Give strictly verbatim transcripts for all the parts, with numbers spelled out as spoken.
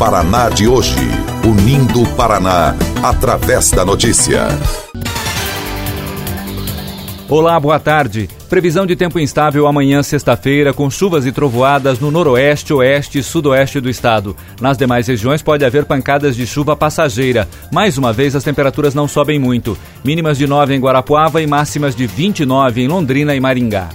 Paraná de hoje, unindo o Paraná através da notícia. Olá, boa tarde. Previsão de tempo instável amanhã, sexta-feira, com chuvas e trovoadas no noroeste, oeste e sudoeste do estado. Nas demais regiões pode haver pancadas de chuva passageira. Mais uma vez, as temperaturas não sobem muito. Mínimas de nove em Guarapuava e máximas de vinte e nove em Londrina e Maringá.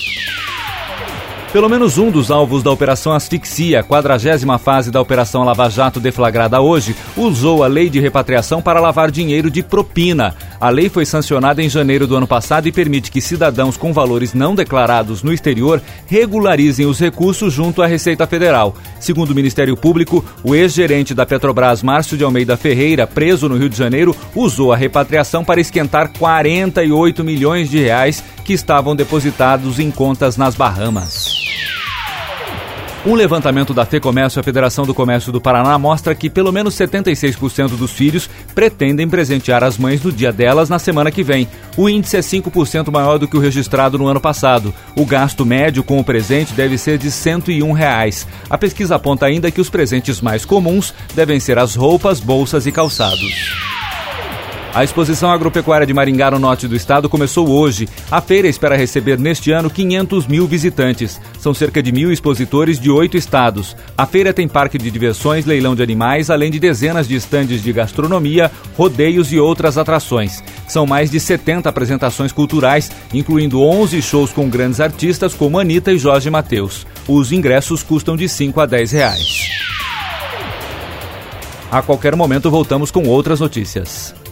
Pelo menos um dos alvos da Operação Asfixia, quadragésima fase da Operação Lava Jato deflagrada hoje, usou a lei de repatriação para lavar dinheiro de propina. A lei foi sancionada em janeiro do ano passado e permite que cidadãos com valores não declarados no exterior regularizem os recursos junto à Receita Federal. Segundo o Ministério Público, o ex-gerente da Petrobras, Márcio de Almeida Ferreira, preso no Rio de Janeiro, usou a repatriação para esquentar quarenta e oito milhões de reais que estavam depositados em contas nas Bahamas. Um levantamento da FEComércio, a Federação do Comércio do Paraná, mostra que pelo menos setenta e seis por cento dos filhos pretendem presentear as mães no dia delas na semana que vem. O índice é cinco por cento maior do que o registrado no ano passado. O gasto médio com o presente deve ser de cento e um reais. A pesquisa aponta ainda que os presentes mais comuns devem ser as roupas, bolsas e calçados. A exposição agropecuária de Maringá, no norte do estado, começou hoje. A feira espera receber neste ano quinhentos mil visitantes. São cerca de mil expositores de oito estados. A feira tem parque de diversões, leilão de animais, além de dezenas de estandes de gastronomia, rodeios e outras atrações. São mais de setenta apresentações culturais, incluindo onze shows com grandes artistas como Anitta e Jorge Mateus. Os ingressos custam de cinco a dez reais. A qualquer momento voltamos com outras notícias.